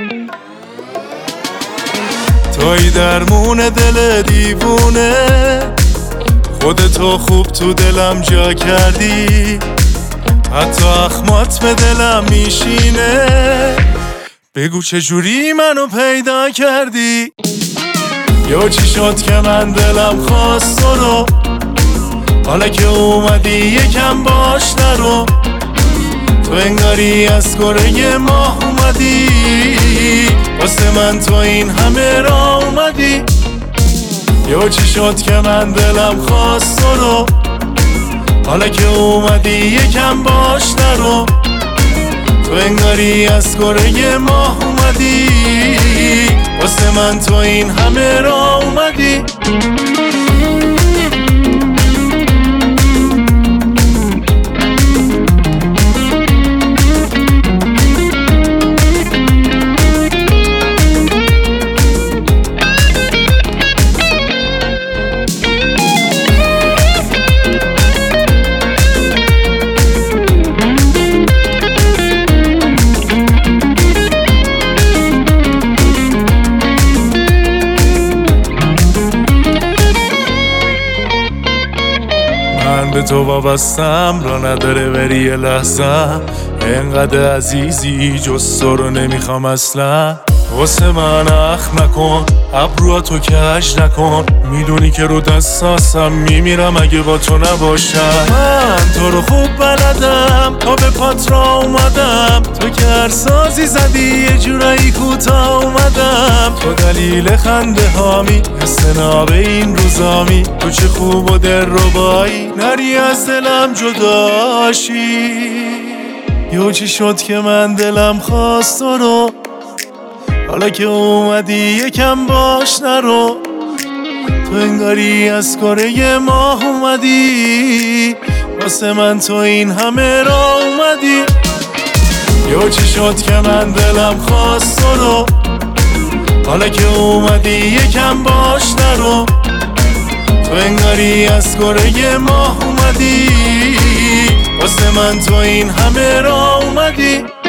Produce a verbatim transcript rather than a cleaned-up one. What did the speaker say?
توی درمون دل دیوونه، خودتو خوب تو دلم جا کردی، حتی اخمات به دلم میشینه. بگو چجوری منو پیدا کردی؟ یا چی شد که من دلم خواست تو رو، حالا که اومدی یکم باش نرو. تو انگاری از کره ماه اومدی، واسه من تو این همه را اومدی. یا چی شد که من دلم خواست تو رو، حالا که اومدی یکم باش نرو. تو انگاری از کره ماه اومدی، واسه من تو این همه را اومدی. من به تو وابستم، را نداره بری یه لحظه. انقدر عزیزی جز تو رو نمیخوام اصلا. واسه من اخ نکن، ابرواتو کج نکن. میدونی که رو دستاسم میمیرم اگه با تو نباشم. من تو رو خوب بلدم، تا به پات را اومدم. تو که هر سازی زدی یه جورایی کوتاه اومدم. تو دلیل خنده هامی، استناب این روزامی. تو چه خوب و در ربایی، نری از دلم جداشی. یو چی شد که من دلم خواست تو رو، حالا که اومدی یکم باش نرو. تو انگاری از کره ماه اومدی، واسه من تو این همه را اومدی. یا چی شد که من دلم خواست تو رو، حالا که اومدی یکم باش نرو. تو انگاری از کره ماه اومدی، واسه من تو این همه را اومدی.